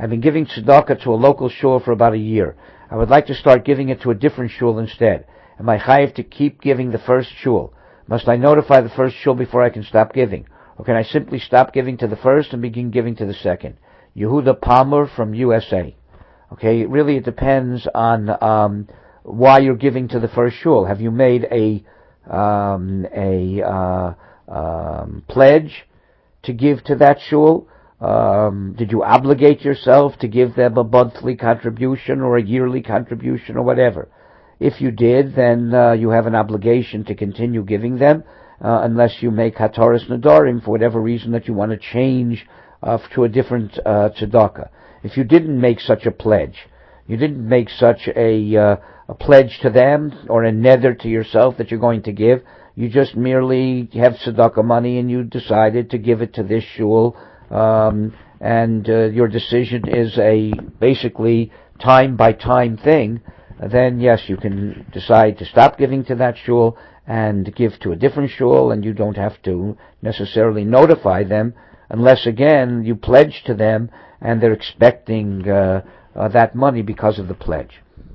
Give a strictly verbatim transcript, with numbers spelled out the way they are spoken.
I've been giving tzedakah to a local shul for about a year. I would like to start giving it to a different shul instead. Am I chayiv to keep giving the first shul? Must I notify the first shul before I can stop giving? Or can I simply stop giving to the first and begin giving to the second? Yehuda Palmer from U S A. Okay, really it depends on um, why you're giving to the first shul. Have you made a um, a uh, um, pledge to give to that shul? Um, did you obligate yourself to give them a monthly contribution or a yearly contribution or whatever? If you did, then uh, you have an obligation to continue giving them, uh, unless you make hataras nadarim for whatever reason that you want to change uh, to a different uh, tzedakah. If you didn't make such a pledge, you didn't make such a, uh, a pledge to them or a nether to yourself that you're going to give, you just merely have tzedakah money and you decided to give it to this shul, um, and uh, your decision is a basically time-by-time thing, then yes, you can decide to stop giving to that shul and give to a different shul, and you don't have to necessarily notify them unless, again, you pledge to them and they're expecting uh, uh, that money because of the pledge.